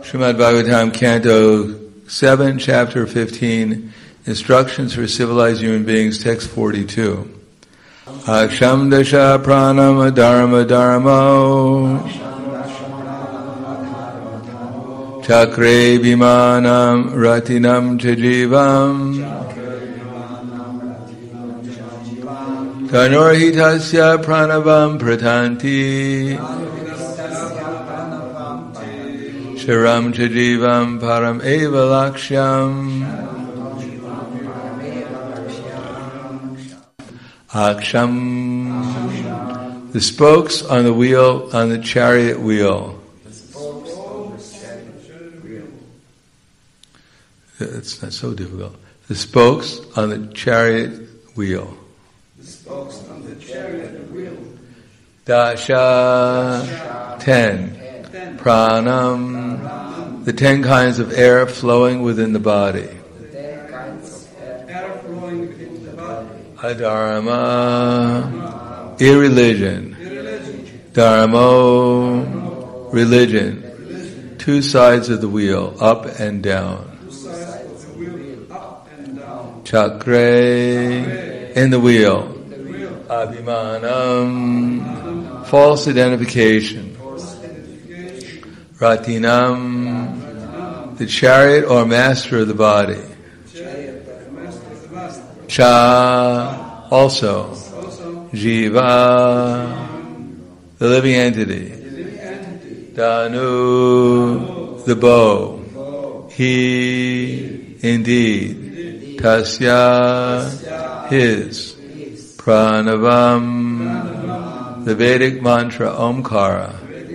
Srimad Bhagavatam, Canto 7, Chapter 15, Instructions for Civilized Human Beings, Text 42. Aksham dasha pranam dharma dharmo chakre vimanam ratinam chajivam kanurhitasya pranavam pratanti sharam chajivam param eva lakshyam Aksham, the spokes on the wheel, on the chariot wheel. It's not so difficult. The spokes on the chariot wheel. Dasha, 10. Pranam, the 10 kinds of air flowing within the body. Adharma, irreligion. Dharmo, religion. 2 sides of the wheel, up and down. Chakre, in the wheel. Abhimanam, false identification. Ratinam, the chariot or master of the body. Cha, also. Jiva, the living entity. Danu, the bow. He, indeed. Tasya, his. Pranavam, the Vedic mantra Omkara.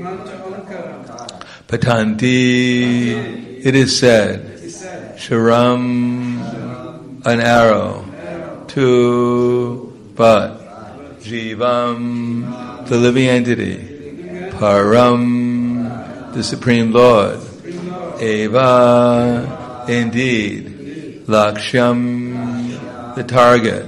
Patanti, it is said. Sharam, an arrow. To, but. Jivam, the living entity. Param, the Supreme Lord. Eva, indeed. Lakshyam, the target.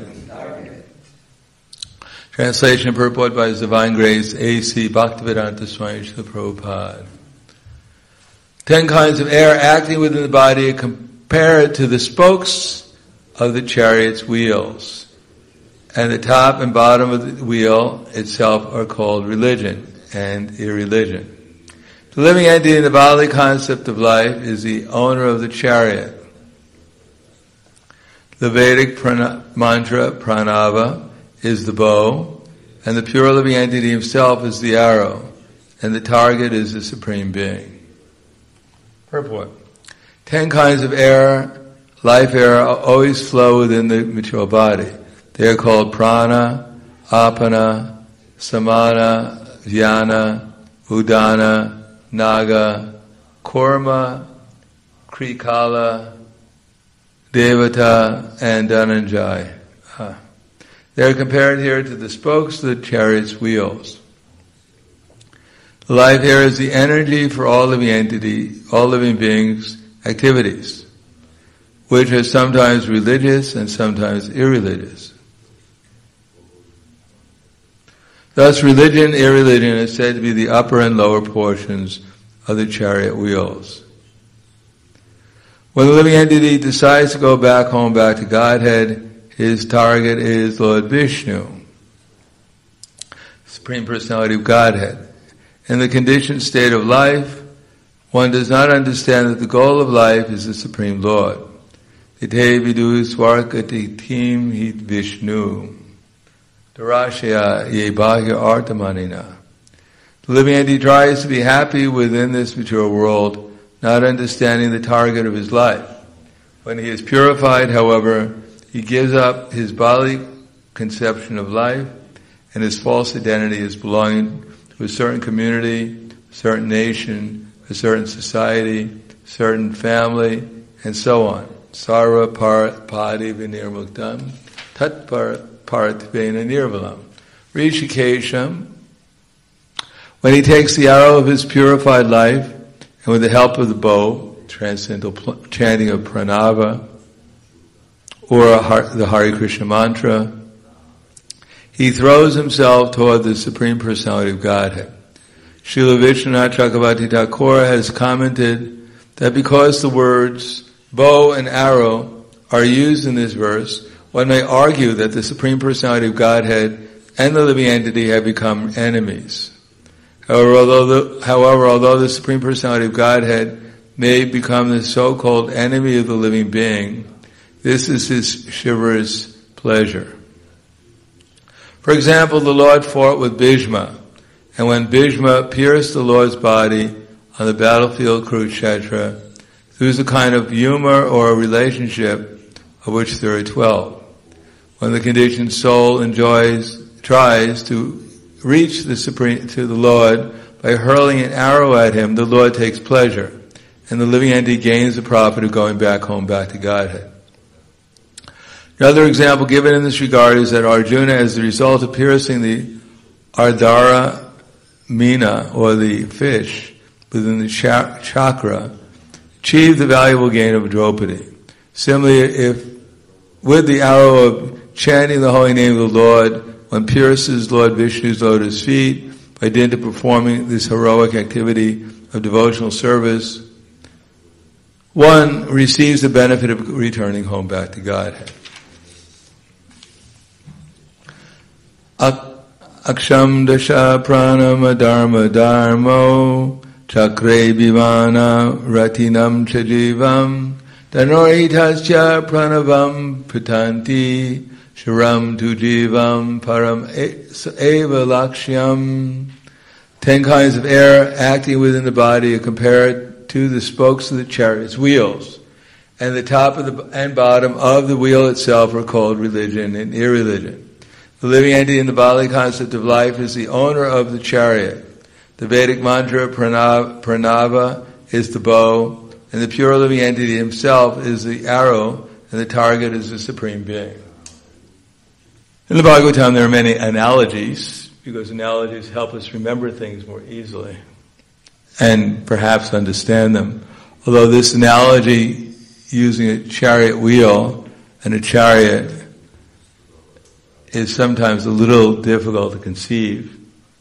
Translation and purport by His Divine Grace, A.C. Bhaktivedanta Swami Srila Prabhupada. 10 kinds of air acting within the body are compared to the spokes of the chariot's wheels. And the top and bottom of the wheel itself are called religion and irreligion. The living entity in the bodily concept of life is the owner of the chariot. The Vedic mantra pranava is the bow, and the pure living entity himself is the arrow, and the target is the Supreme Being. Purport. 10 kinds of air, life air, always flow within the material body. They are called prana, apana, samana, dhyana, udana, naga, kurma, krikala, devata, and dhananjay. They are compared here to the spokes of the chariot's wheels. The life air is the energy for all living entity, all living beings' activities, which are sometimes religious and sometimes irreligious. Thus, religion, irreligion is said to be the upper and lower portions of the chariot wheels. When the living entity decides to go back home, back to Godhead, his target is Lord Vishnu, Supreme Personality of Godhead. In the conditioned state of life, one does not understand that the goal of life is the Supreme Lord. Ite vidu swargati tim hit Vishnu. Darashya ye bahya artamanina. The living entity tries to be happy within this material world, not understanding the target of his life. When he is purified, however, he gives up his bodily conception of life, and his false identity is belonging to a certain community, a certain nation, a certain society, a certain family, and so on. Sarva padi vinirmuktam tat parthvena nirvalam. Rishikesham, when he takes the arrow of his purified life, and with the help of the bow, transcendental chanting of pranava, or the Hare Krishna mantra, he throws himself toward the Supreme Personality of Godhead. Srila Vishwanath Chakravarti Thakur has commented that because the words bow and arrow are used in this verse, one may argue that the Supreme Personality of Godhead and the living entity have become enemies. However, although the Supreme Personality of Godhead may become the so-called enemy of the living being, this is his Shiva's pleasure. For example, the Lord fought with Bhishma, and when Bhishma pierced the Lord's body on the battlefield Kurukshetra, there was a kind of humor or a relationship of which there are 12. When the conditioned soul tries to reach to the Lord by hurling an arrow at him, the Lord takes pleasure, and the living entity gains the profit of going back home, back to Godhead. Another example given in this regard is that Arjuna, as the result of piercing the Ardhara Mina, or the fish, within the chakra, achieved the valuable gain of Draupadi. Similarly, if with the arrow of chanting the holy name of the Lord, one pierces Lord Vishnu's lotus feet by dint of performing this heroic activity of devotional service, one receives the benefit of returning home back to Godhead. Aksham dasha pranama dharma dharmo chakre bhivana ratinam chajivam danoritascha pranavam putanti sharam tu jivam param eva lakshyam. 10 kinds of air acting within the body are compared to the spokes of the chariot's wheels, and the top and bottom of the wheel itself are called religion and irreligion. The living entity in the bodily concept of life is the owner of the chariot. The Vedic mantra pranava is the bow, and the pure living entity himself is the arrow, and the target is the Supreme Being. In the Bhagavatam there are many analogies, because analogies help us remember things more easily and perhaps understand them. Although this analogy using a chariot wheel and a chariot is sometimes a little difficult to conceive,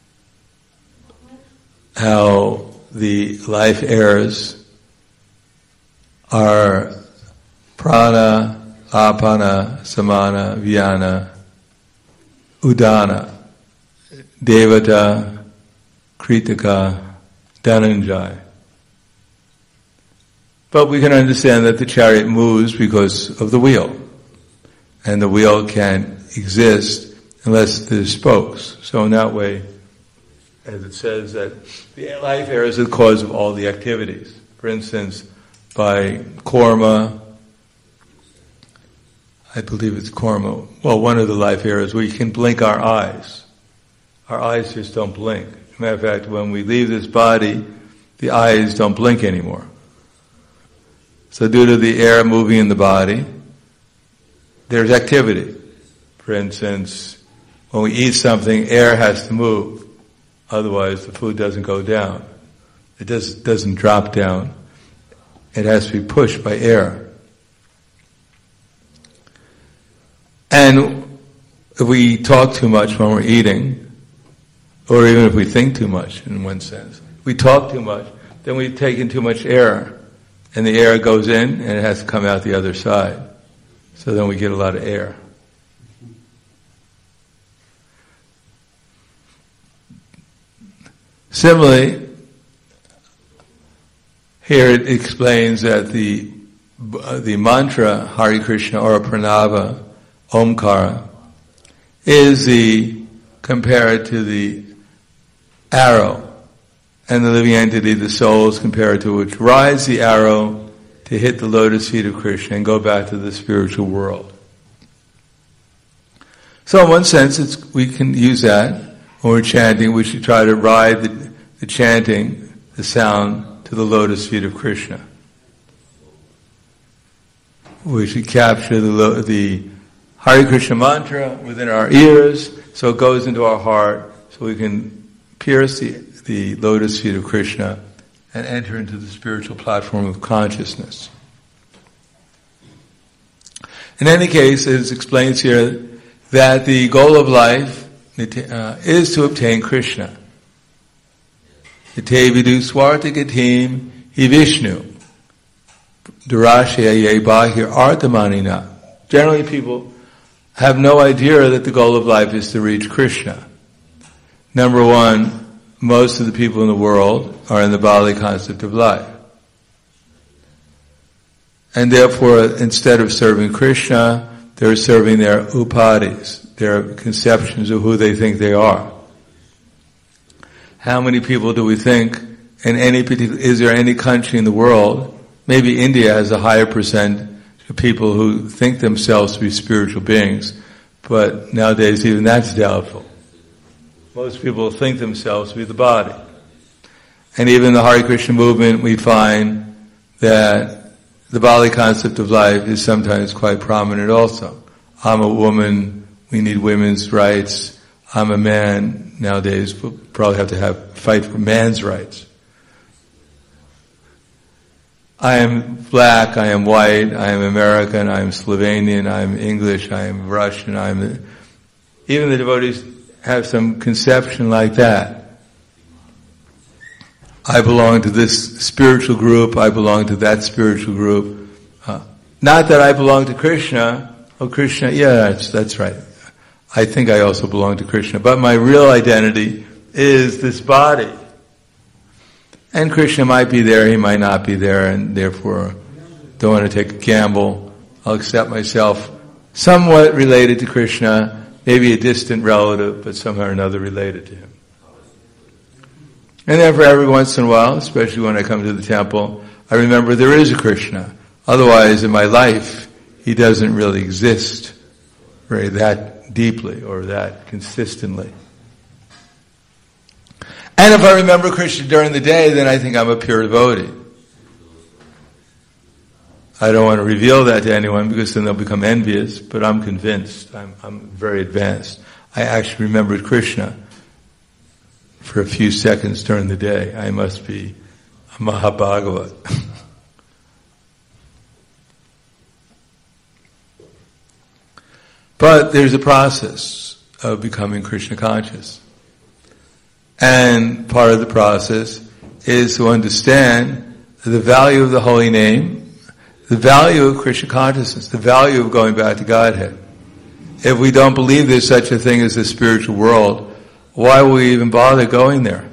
how the life airs are prana, apana, samana, vyana, udana, devata, kritika, dhananjaya. But we can understand that the chariot moves because of the wheel, and the wheel can't exist unless there's spokes. So in that way, as it says, that the life air is the cause of all the activities. For instance, by korma, I believe it's korma, well, one of the life areas, we can blink our eyes. Our eyes just don't blink. As a matter of fact, when we leave this body, the eyes don't blink anymore. So due to the air moving in the body, there's activity. For instance, when we eat something, air has to move. Otherwise, the food doesn't go down. It doesn't drop down. It has to be pushed by air. And if we talk too much when we're eating, or even if we think too much, in one sense, we talk too much, then we take in too much air, and the air goes in, and it has to come out the other side. So then we get a lot of air. Similarly, here it explains that the mantra Hare Krishna or Pranava, Omkara, is compared to the arrow, and the living entity, the soul, is compared to which rides the arrow to hit the lotus feet of Krishna and go back to the spiritual world. So in one sense, we can use that when we're chanting. We should try to ride the chanting, the sound, to the lotus feet of Krishna. We should capture the Hare Krishna mantra within our ears, so it goes into our heart, so we can pierce the lotus feet of Krishna and enter into the spiritual platform of consciousness. In any case, it explains here that the goal of life is to obtain Krishna. Ite vidu swartha gatim hi Vishnu. Durashya ye bahir arthamanina. Generally people have no idea that the goal of life is to reach Krishna. Number one, most of the people in the world are in the Bali concept of life. And therefore, instead of serving Krishna, they're serving their upadis, their conceptions of who they think they are. How many people do we think is there any country in the world, maybe India has a higher percent of people who think themselves to be spiritual beings, but nowadays even that's doubtful. Most people think themselves to be the body. And even in the Hare Krishna movement, we find that the Bali concept of life is sometimes quite prominent also. I'm a woman, we need women's rights. I'm a man, nowadays we'll probably have to fight for man's rights. I am black, I am white, I am American, I am Slovenian, I am English, I am Russian, even the devotees have some conception like that. I belong to this spiritual group, I belong to that spiritual group. Not that I belong to Krishna. Oh, Krishna, yeah, that's right. I think I also belong to Krishna. But my real identity is this body. And Krishna might be there, he might not be there, and therefore don't want to take a gamble. I'll accept myself somewhat related to Krishna, maybe a distant relative, but somehow or another related to him. And therefore every once in a while, especially when I come to the temple, I remember there is a Krishna. Otherwise in my life, he doesn't really exist very that deeply or that consistently. And if I remember Krishna during the day, then I think I'm a pure devotee. I don't want to reveal that to anyone because then they'll become envious, but I'm convinced, I'm very advanced. I actually remembered Krishna for a few seconds during the day. I must be a Mahabhagavat. But there's a process of becoming Krishna conscious. And part of the process is to understand the value of the holy name, the value of Krishna consciousness, the value of going back to Godhead. If we don't believe there's such a thing as the spiritual world, why would we even bother going there?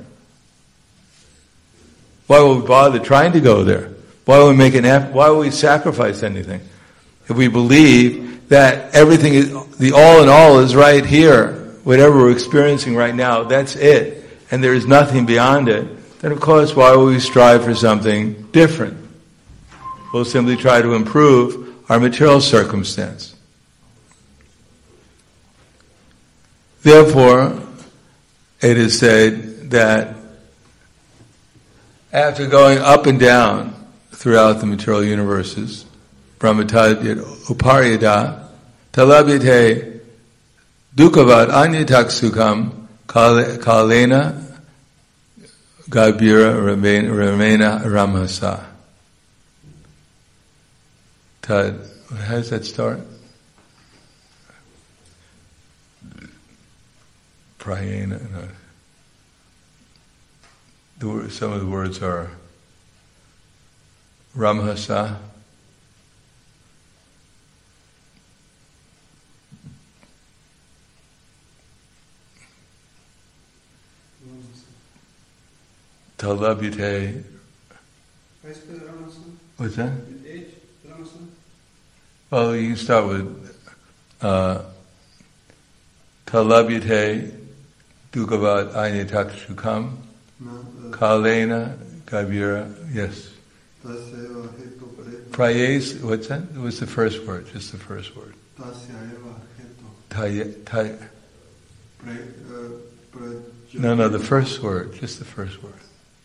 Why would we bother trying to go there? Why would we make an effort? Why would we sacrifice anything? If we believe that everything is, the all in all is right here, whatever we're experiencing right now, that's it, and there is nothing beyond it, then of course why would we strive for something different? We'll simply try to improve our material circumstance. Therefore, it is said that after going up and down throughout the material universes, Brahmatad uparyada talabhyate dukkavad anyatak sukham kalena gabira ramena ramhasa. Tad, how does that start? Prayena. No. Some of the words are ramhasa. Talabhyate. What's that? Well, you can start with Talabhyate dukkavad anyatak sukham kalena gabira. Yes. Prayes. What's that? What's the first word? Just the first word. No, the first word. Just the first word.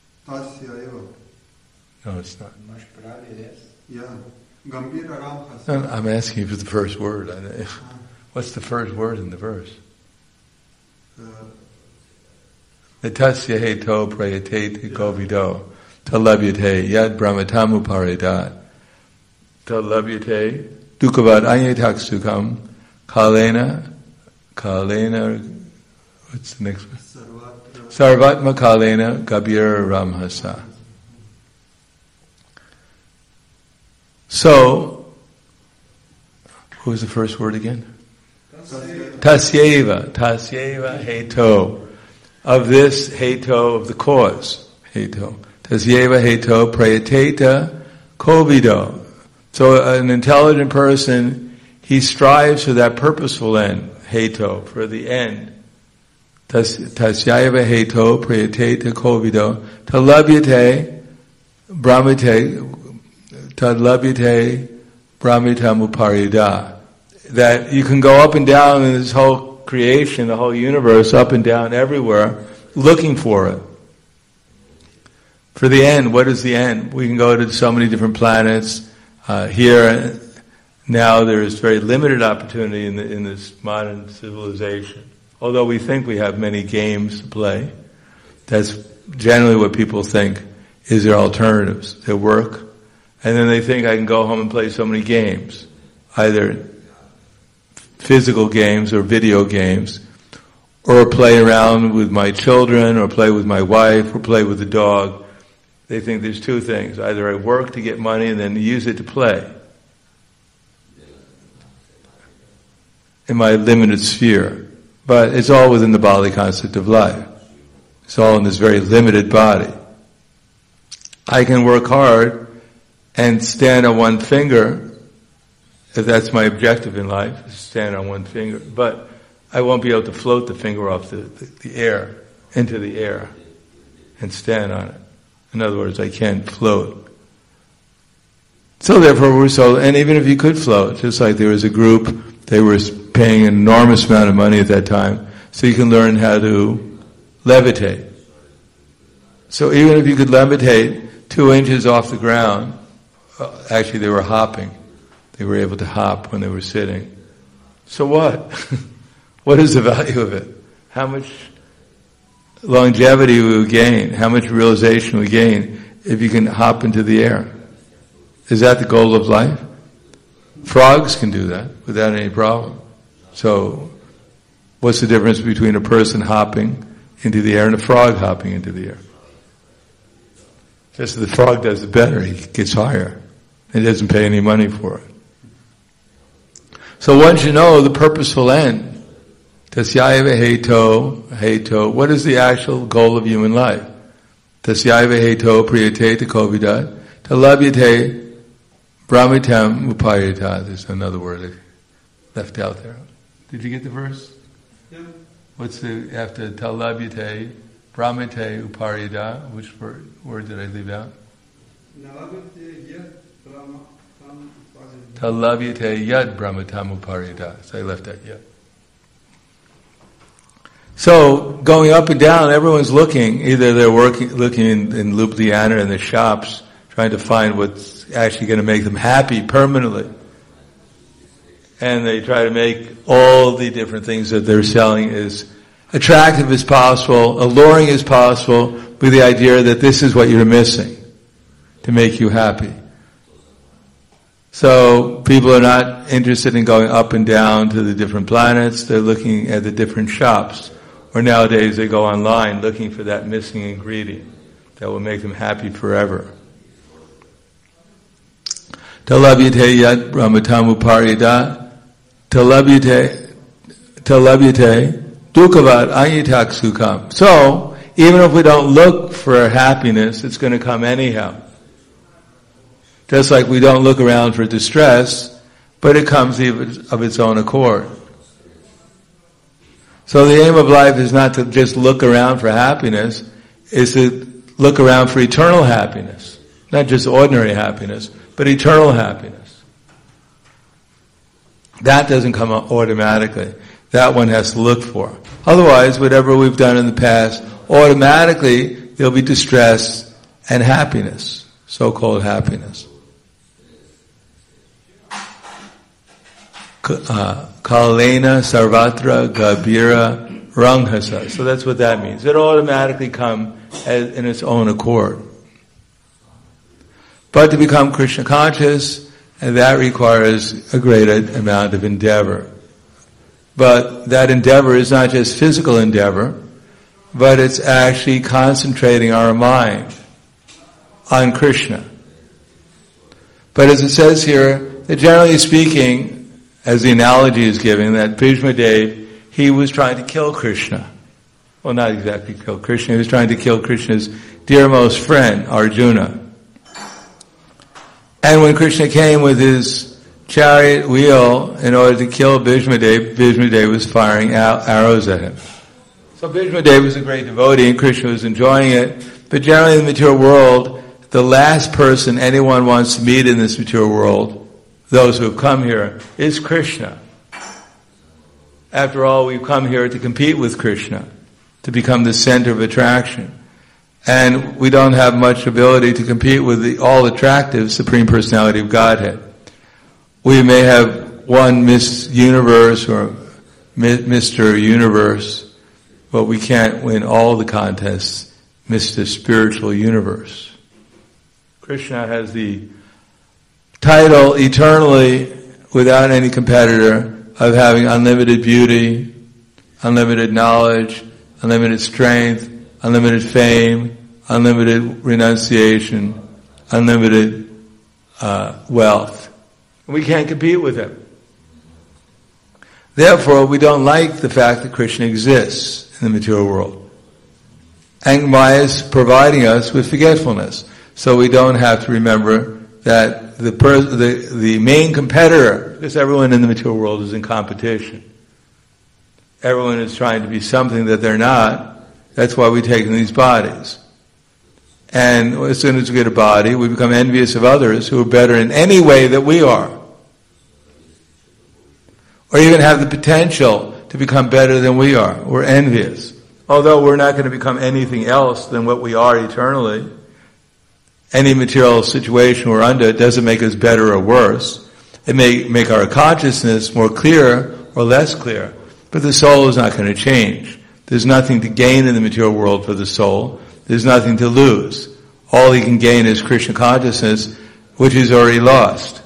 No, it's not. No, I'm asking you for the first word. What's the first word in the verse? Tasya heto prayate govido talabhyate yad brahmatamu paridat talabhyate dukkavad anyatak sukham kalena. What's the next one? Sarvatma kalena gabira ramhasa. So, what was the first word again? Tasyeva heto. Of this heto, of the cause. Heto. Tasyeva heto prayateta kovido. So an intelligent person, he strives for that purposeful end. Heto, for the end. Tasyeva heto prayateta kovido. Talabhyate brahmita muparida. That you can go up and down in this whole creation, the whole universe, up and down everywhere, looking for it. For the end, what is the end? We can go to so many different planets. Here, now there is very limited opportunity in this modern civilization. Although we think we have many games to play, that's generally what people think is their alternatives. They work, and then they think I can go home and play so many games. Either physical games or video games, or play around with my children, or play with my wife, or play with the dog. They think there's two things. Either I work to get money and then use it to play in my limited sphere. But it's all within the bodily concept of life. It's all in this very limited body. I can work hard and stand on one finger, if that's my objective in life, is stand on one finger. But I won't be able to float the finger off the air, into the air, and stand on it. In other words, I can't float. So therefore and even if you could float, just like there was a group, they were paying an enormous amount of money at that time, so you can learn how to levitate. So even if you could levitate 2 inches off the ground, actually they were hopping. They were able to hop when they were sitting. So what? What is the value of it? How much longevity we would gain? How much realization we gain if you can hop into the air? Is that the goal of life? Frogs can do that without any problem. So, what's the difference between a person hopping into the air and a frog hopping into the air? Just the frog does it better. He gets higher. He doesn't pay any money for it. So once you know the purposeful end, tasyaiva heto, what is the actual goal of human life? Tasyaiva heto priyate kovidat, talabhyate brahmitam upayata. There's another word I left out there. Did you get the verse? Yeah. What's after talabhyate brahmite upayata? Which word did I leave out? Talabhyate yad brahmatam upariyata. So I left that yet. So going up and down, everyone's looking. Either they're looking in Ljubljana in the shops, trying to find what's actually going to make them happy permanently, and they try to make all the different things that they're selling as attractive as possible, alluring as possible, with the idea that this is what you're missing to make you happy. So people are not interested in going up and down to the different planets. They're looking at the different shops. Or nowadays they go online looking for that missing ingredient that will make them happy forever. Talabhyate yat brahmatam upariyata talabhyate dukkhavat anyitak sukham. So, even if we don't look for happiness, it's going to come anyhow. Just like we don't look around for distress, but it comes of its own accord. So the aim of life is not to just look around for happiness, is to look around for eternal happiness. Not just ordinary happiness, but eternal happiness. That doesn't come automatically. That one has to look for. Otherwise, whatever we've done in the past, automatically there'll be distress and happiness, so-called happiness. Kalena sarvatra gabira ranghasa. So that's what that means. It automatically comes in its own accord. But to become Krishna conscious, and that requires a great amount of endeavor. But that endeavor is not just physical endeavor, but it's actually concentrating our mind on Krishna. But as it says here, that generally speaking, as the analogy is given, that Bhishma Dev, he was trying to kill Krishna. Well, not exactly kill Krishna, he was trying to kill Krishna's dearmost friend, Arjuna. And when Krishna came with his chariot wheel in order to kill Bhishma Dev was firing arrows at him. So Bhishma Dev was a great devotee and Krishna was enjoying it. But generally in the material world, the last person anyone wants to meet in this material world, those who have come here, is Krishna. After all, we've come here to compete with Krishna, to become the center of attraction. And we don't have much ability to compete with the all-attractive Supreme Personality of Godhead. We may have one Miss Universe or Mr. Universe, but we can't win all the contests, Mr. Spiritual Universe. Krishna has the title eternally, without any competitor, of having unlimited beauty, unlimited knowledge, unlimited strength, unlimited fame, unlimited renunciation, unlimited wealth. We can't compete with him. Therefore, we don't like the fact that Krishna exists in the material world. And Maya is providing us with forgetfulness, so we don't have to remember that the main competitor, because everyone in the material world is in competition. Everyone is trying to be something that they're not. That's why we take in these bodies. And as soon as we get a body, we become envious of others who are better in any way that we are. Or even have the potential to become better than we are. We're envious. Although we're not going to become anything else than what we are eternally. Any material situation we're under doesn't make us better or worse. It may make our consciousness more clear or less clear. But the soul is not going to change. There's nothing to gain in the material world for the soul. There's nothing to lose. All he can gain is Krishna consciousness, which is already lost.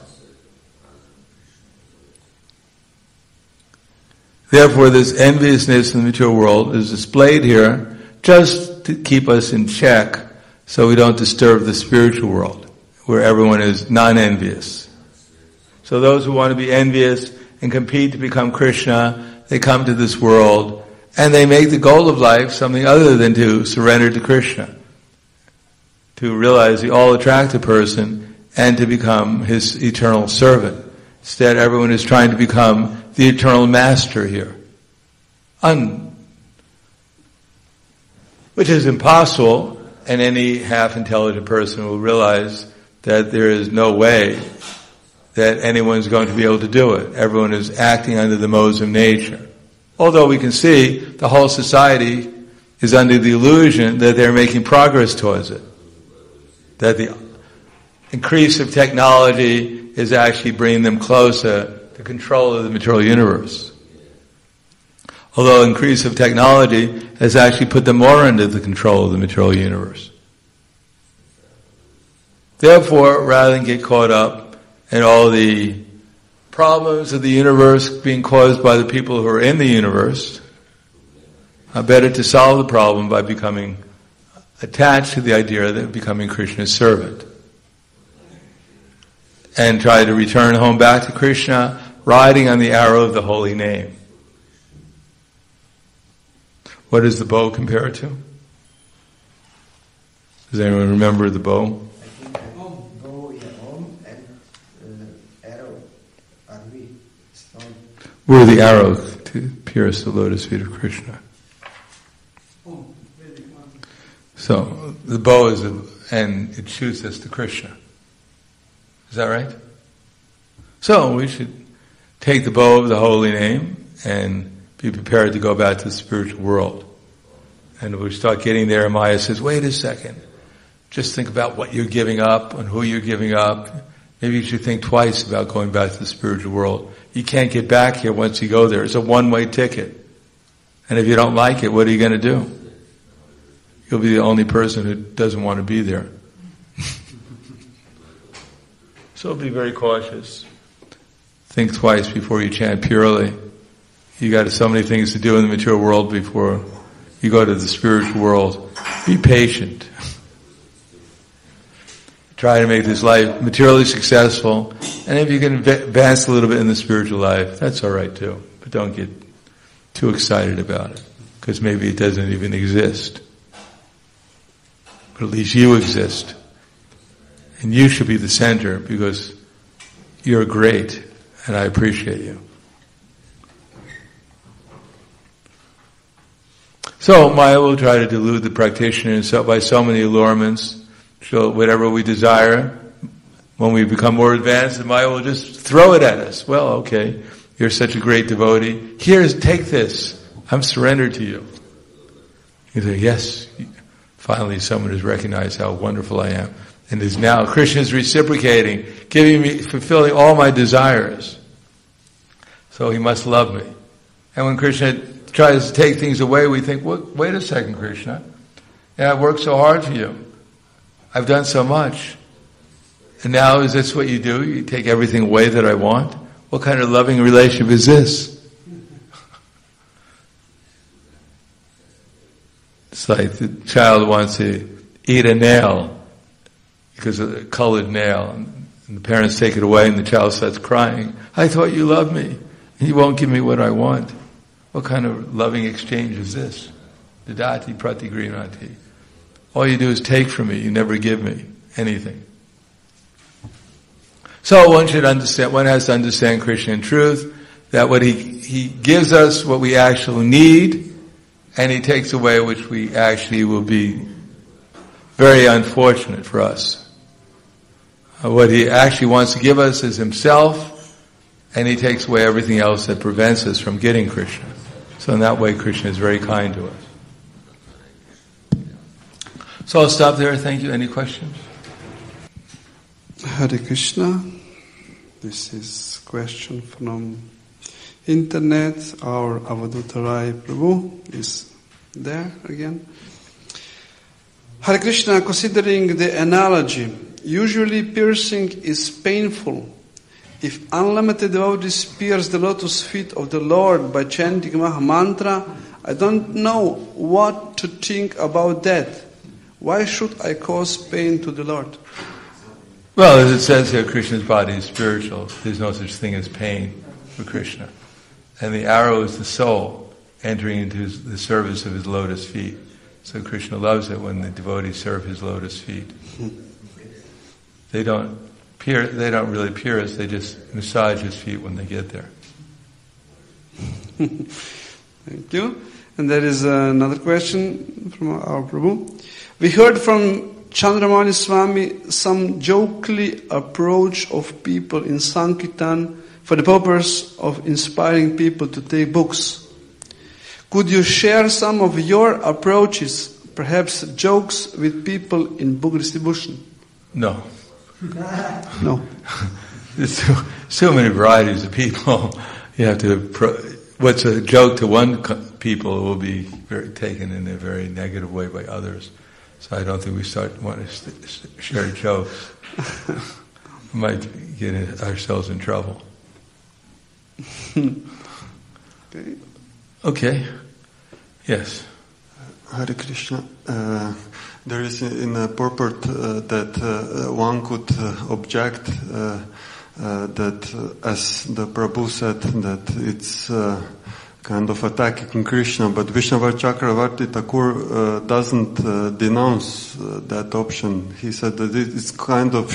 Therefore, this enviousness in the material world is displayed here just to keep us in check so we don't disturb the spiritual world, where everyone is non-envious. So those who want to be envious and compete to become Krishna, they come to this world and they make the goal of life something other than to surrender to Krishna, to realize the all-attractive person and to become his eternal servant. Instead, everyone is trying to become the eternal master here. Which is impossible, and any half-intelligent person will realize that there is no way that anyone's going to be able to do it. Everyone is acting under the modes of nature. Although we can see the whole society is under the illusion that they're making progress towards it. That the increase of technology is actually bringing them closer to control of the material universe. Although increase of technology has actually put them more under the control of the material universe. Therefore, rather than get caught up in all the problems of the universe being caused by the people who are in the universe, better to solve the problem by becoming attached to the idea that becoming Krishna's servant. And try to return home back to Krishna, riding on the arrow of the holy name. What does the bow compare to? Does anyone remember the bow? I think bow is home and arrow are we stone. We're the arrow to pierce the lotus feet of Krishna. So the bow is, and it shoots us to Krishna. Is that right? So we should take the bow of the holy name and be prepared to go back to the spiritual world. And if we start getting there, Maya says, wait a second. Just think about what you're giving up and who you're giving up. Maybe you should think twice about going back to the spiritual world. You can't get back here once you go there. It's a one-way ticket. And if you don't like it, what are you going to do? You'll be the only person who doesn't want to be there. So be very cautious. Think twice before you chant purely. You got so many things to do in the material world before you go to the spiritual world. Be patient. try to make this life materially successful, and if you can advance a little bit in the spiritual life, that's all right too. But don't get too excited about it, because maybe it doesn't even exist. But at least you exist. And you should be the center, because you're great, and I appreciate you. So Maya will try to delude the practitioner by so many allurements. So whatever we desire, when we become more advanced, the Maya will just throw it at us. Well, okay, you're such a great devotee. Take this. I'm surrendered to you. You say, yes. Finally, someone has recognized how wonderful I am. And is now, Krishna is reciprocating, fulfilling all my desires. So he must love me. And when Krishna tries to take things away, we think, wait a second, Krishna. Yeah, I've worked so hard for you. I've done so much. And now is this what you do? You take everything away that I want? What kind of loving relationship is this? It's like the child wants to eat a nail because of a colored nail. And the parents take it away and the child starts crying. I thought you loved me. And you won't give me what I want. What kind of loving exchange is this? Dadati pratigrinati. All you do is take from me. You never give me anything. So one has to understand Krishna in truth, that what he gives us what we actually need, and he takes away which we actually will be very unfortunate for us. What he actually wants to give us is himself, and he takes away everything else that prevents us from getting Krishna. So in that way, Krishna is very kind to us. So I'll stop there. Thank you. Any questions? Hare Krishna. This is question from internet. Our Avaduta Rai Prabhu is there again. Hare Krishna, considering the analogy, usually piercing is painful. If unlimited devotees pierce the lotus feet of the Lord by chanting Maha Mantra, I don't know what to think about that. Why should I cause pain to the Lord? Well, as it says here, Krishna's body is spiritual. There's no such thing as pain for Krishna. And the arrow is the soul entering into the service of his lotus feet. So Krishna loves it when the devotees serve his lotus feet. They don't really pierce, they just massage his feet when they get there. Thank you. And there is another question from our Prabhu. We heard from Chandramani Swami some jokingly approach of people in Sankirtan for the purpose of inspiring people to take books. Could you share some of your approaches, perhaps jokes with people in book distribution? No. No. There's so many varieties of people. You have to. What's a joke to one people will be taken in a very negative way by others. So I don't think we want to share jokes. We might get ourselves in trouble. Okay. Yes. Hare Krishna. There is in a purport that one could object that, as the Prabhu said, that it's kind of attacking Krishna, but Vishnava Chakravarti Thakur doesn't denounce that option. He said that it's kind of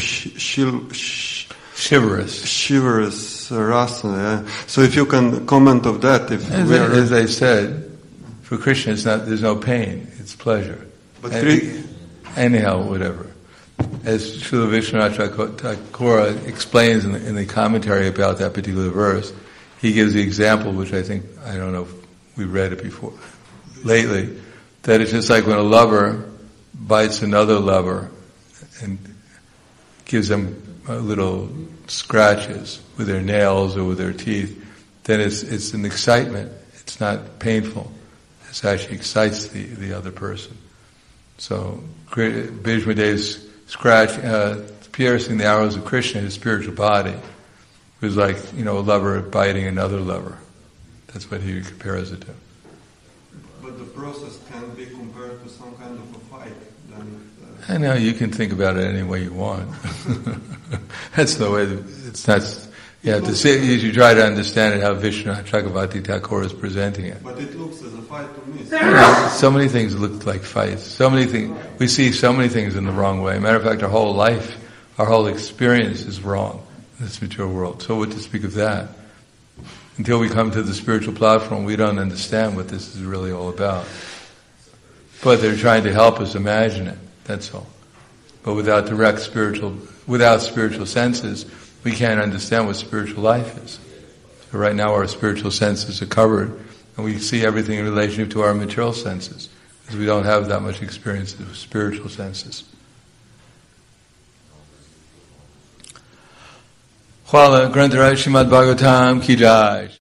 chivalrous rasa. Yeah. So if you can comment of that, as I said, for Krishna, there's no pain; it's pleasure. But anyhow, whatever. As Srila Vishwanath Thakur explains in the commentary about that particular verse, he gives the example, which I don't know if we read it before, lately, that it's just like when a lover bites another lover and gives them little scratches with their nails or with their teeth, then it's an excitement. It's not painful. It actually excites the other person. So Bhishma Dev's piercing the arrows of Krishna, his spiritual body, was like, a lover biting another lover. That's what he compares it to. But the process can be compared to some kind of a fight. Then I know you can think about it any way you want. That's the way. It's not. You have to see. You should try to understand it how Vishwanath Chakravarti Thakur is presenting it. But it looks as a fight to me. So many things look like fights. So many things. We see so many things in the wrong way. Matter of fact, our whole life, our whole experience is wrong in this material world. So what to speak of that? Until we come to the spiritual platform, we don't understand what this is really all about. But they're trying to help us imagine it. That's all. But without spiritual senses, we can't understand what spiritual life is. So right now our spiritual senses are covered, and we see everything in relationship to our material senses, because we don't have that much experience of spiritual senses. Hvala, Grantaraj Srimad Bhagavatam ki jai.